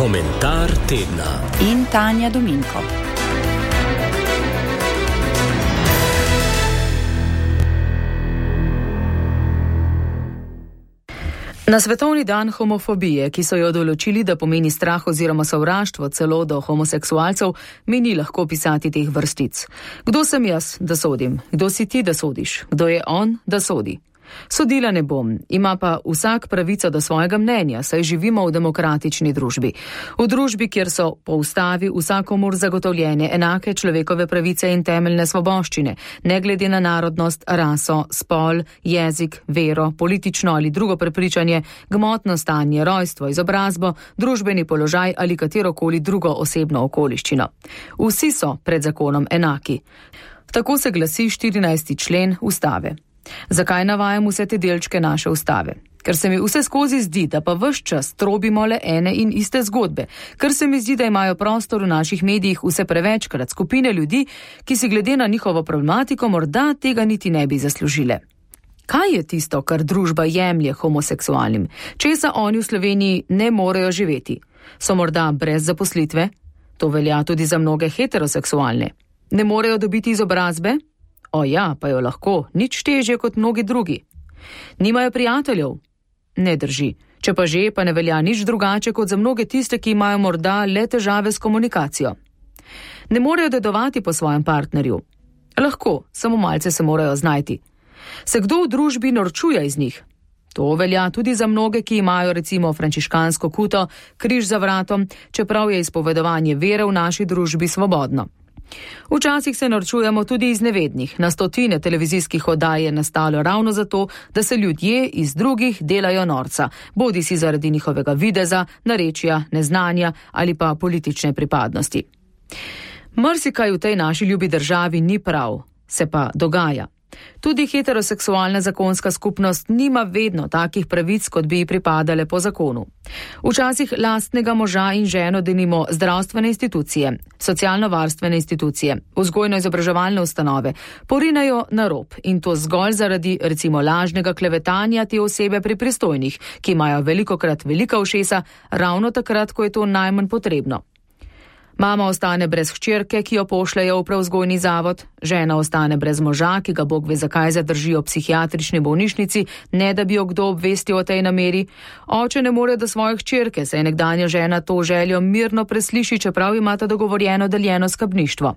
Komentar tedna in Tanja Dominko. Na svetovni dan homofobije, ki so jo določili, da pomeni strah oziroma sovraštvo celo do homoseksualcev, mi ni lahko pisati teh vrstic. Kdo sem jaz, da sodim? Kdo si ti, da sodiš? Kdo je on, da sodi? Sodila ne bom, ima pa vsak pravico do svojega mnenja, saj živimo v demokratični družbi. V družbi, kjer so po ustavi vsakomur zagotovljene enake človekove pravice in temeljne svoboščine, ne glede na narodnost, raso, spol, jezik, vero, politično ali drugo prepričanje, gmotno stanje, rojstvo, izobrazbo, družbeni položaj ali katerokoli drugo osebno okoliščino. Vsi so pred zakonom enaki. Tako se glasi 14. člen ustave. Zakaj navajam vse te delčke naše ustave? Ker se mi vse skozi zdi, da pa ves čas trobimo le ene in iste zgodbe. Ker se mi zdi, da imajo prostor v naših medijih vse prevečkrat skupine ljudi, ki si glede na njihovo problematiko morda tega niti ne bi zaslužile. Kaj je tisto, kar družba jemlje homoseksualnim? Česa oni v Sloveniji ne morejo živeti? So morda brez zaposlitve? To velja tudi za mnoge heteroseksualne. Ne morejo dobiti izobrazbe? O ja, pa jo lahko, nič težje kot mnogi drugi. Nimajo prijateljev? Ne drži. Če pa že, pa ne velja nič drugače kot za mnoge tiste, ki imajo morda le težave s komunikacijo. Ne morejo dedovati po svojem partnerju? Lahko, samo malce se morajo znajti. Se kdo v družbi norčuje iz njih? To velja tudi za mnoge, ki imajo recimo frančiškansko kuto, križ za vratom, čeprav je izpovedovanje vere v naši družbi svobodno. Včasih se norčujemo tudi iz nevednih. Na stotine televizijskih oddaj je nastalo ravno zato, da se ljudje iz drugih delajo norca, bodi si zaradi njihovega videza, narečja, neznanja ali pa politične pripadnosti. Marsikaj v tej naši ljubi državi ni prav, se pa dogaja. Tudi heteroseksualna zakonska skupnost nima vedno takih pravic, kot bi ji pripadale po zakonu. Včasih lastnega moža in ženo denimo zdravstvene institucije, socialno-varstvene institucije, vzgojno-izobraževalne ustanove porinejo na rob in to zgolj zaradi recimo lažnega klevetanja te osebe pri pristojnih, ki imajo velikokrat velika ušesa ravno takrat, ko je to najmanj potrebno. Mama ostane brez hčerke, ki jo pošljejo v prevzgojni zavod, žena ostane brez moža, ki ga Bog ve zakaj zadržijo v psihiatrični bolnišnici, ne da bi jo kdo obvestil o tej nameri. Oče ne more do svoje hčerke, saj nekdanja žena to željo mirno presliši, čeprav imata dogovorjeno deljeno skrbništvo.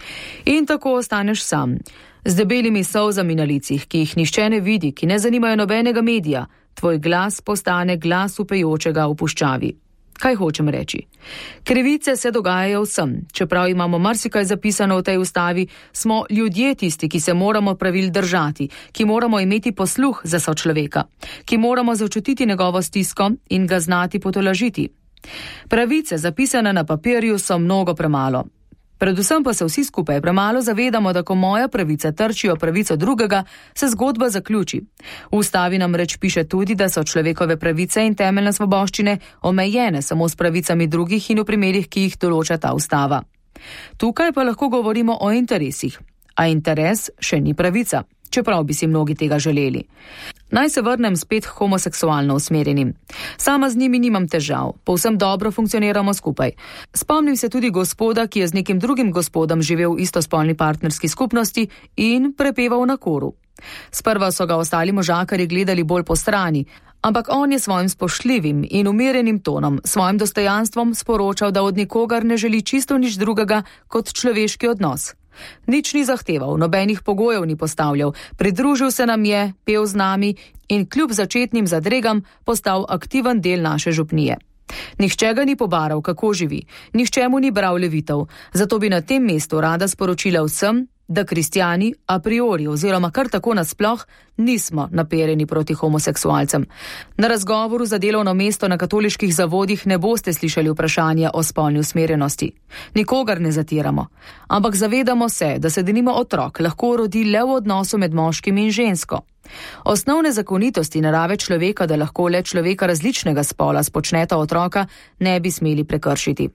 In tako ostaneš sam, z debelimi solzami na licih, ki jih nihče ne vidi, ki ne zanimajo nobenega medija. Tvoj glas postane glas upejočega v puščavi. Kaj hočem reči? Krivice se dogajajo vsem. Čeprav imamo marsikaj zapisano v tej ustavi, smo ljudje tisti, ki se moramo pravil držati, ki moramo imeti posluh za sočloveka, ki moramo začutiti njegovo stisko in ga znati potolažiti. Pravice, zapisane na papirju, so mnogo premalo. Predvsem pa se vsi skupaj premalo zavedamo, da ko moja pravica trčijo pravico drugega, se zgodba zaključi. V ustavi nam reč piše tudi, da so človekove pravice in temeljne svoboščine omejene samo s pravicami drugih in v primerih, ki jih določa ta ustava. Tukaj pa lahko govorimo o interesih, a interes še ni pravica, čeprav bi si mnogi tega želeli. Naj se vrnem spet homoseksualno usmerjenim. Sama z njimi nimam težav, povsem dobro funkcioniramo skupaj. Spomnim se tudi gospoda, ki je z nekim drugim gospodom živel v istospolni partnerski skupnosti in prepeval na koru. Sprva so ga ostali možakarji gledali bolj po strani, ampak on je svojim spoštljivim in umirjenim tonom, svojim dostojanstvom sporočal, da od nikogar ne želi čisto nič drugega kot človeški odnos. Nič ni zahteval, nobenih pogojev ni postavljal, pridružil se nam je, pel z nami in kljub začetnim zadregam postal aktiven del naše župnije. Nihče ga ni pobaral, kako živi, nihče mu ni bral levitev, zato bi na tem mestu rada sporočila vsem, da kristjani a priori oziroma kar tako nasploh nismo naperjeni proti homoseksualcem. Na razgovoru za delovno mesto na katoliških zavodih ne boste slišali vprašanja o spolni usmerjenosti. Nikogar ne zatiramo, ampak zavedamo se, da se denimo otrok lahko rodi le v odnosu med moškim in žensko. Osnovne zakonitosti narave človeka, da lahko le človeka različnega spola spočneta otroka, ne bi smeli prekršiti.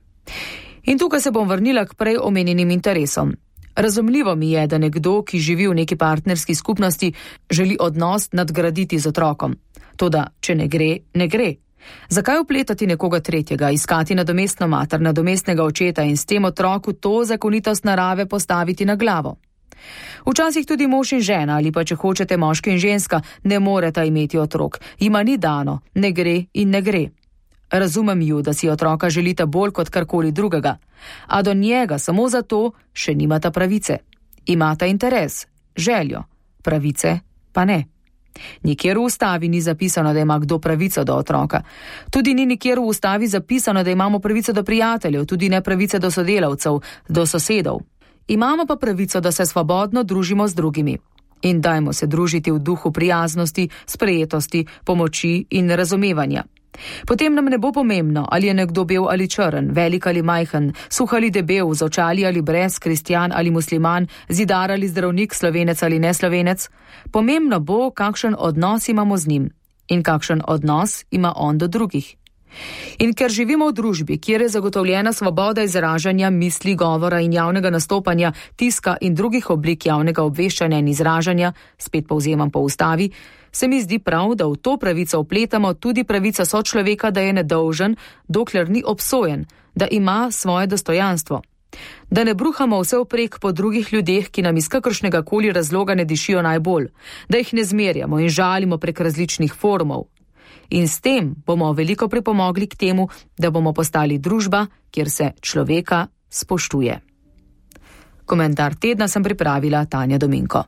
In tukaj se bom vrnila k prej omenjenim interesom. Razumljivo mi je, da nekdo, ki živi v neki partnerski skupnosti, želi odnos nadgraditi z otrokom. Toda, če ne gre, ne gre. Zakaj vpletati nekoga tretjega, iskati nadomestno mater, nadomestnega očeta in s tem otroku to zakonitost narave postaviti na glavo? Včasih tudi mož in žena, ali pa če hočete moški in ženska, ne moreta imeti otrok. Jima ni dano, ne gre in ne gre. Razumem ju, da si otroka želita bolj kot karkoli drugega, a do njega samo zato še nimata pravice. Imata interes, željo, pravice pa ne. Nikjer v ustavi ni zapisano, da ima kdo pravico do otroka. Tudi ni nikjer v ustavi zapisano, da imamo pravico do prijateljev, tudi ne pravice do sodelavcev, do sosedov. Imamo pa pravico, da se svobodno družimo z drugimi. In dajmo se družiti v duhu prijaznosti, sprejetosti, pomoči in razumevanja. Potem nam ne bo pomembno, ali je nekdo bel ali črn, velik ali majhen, suh ali debel, z očali ali brez, kristjan ali musliman, zidar ali zdravnik, slovenec ali neslovenec. Pomembno bo, kakšen odnos imamo z njim in kakšen odnos ima on do drugih. In ker živimo v družbi, kjer je zagotovljena svoboda izražanja, misli, govora in javnega nastopanja, tiska in drugih oblik javnega obveščanja in izražanja, spet povzemam po ustavi, se mi zdi prav, da v to pravico vpletamo tudi pravico sočloveka, da je nedolžen, dokler ni obsojen, da ima svoje dostojanstvo. Da ne bruhamo vse vprek po drugih ljudeh, ki nam iz kakršnega koli razloga ne dišijo najbolj, da jih ne zmerjamo in žalimo prek različnih formov. In s tem bomo veliko pripomogli k temu, da bomo postali družba, kjer se človeka spoštuje. Komentar tedna sem pripravila Tanja Dominko.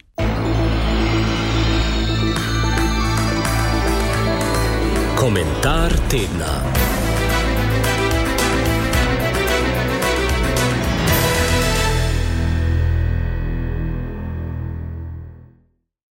Komentar tedna.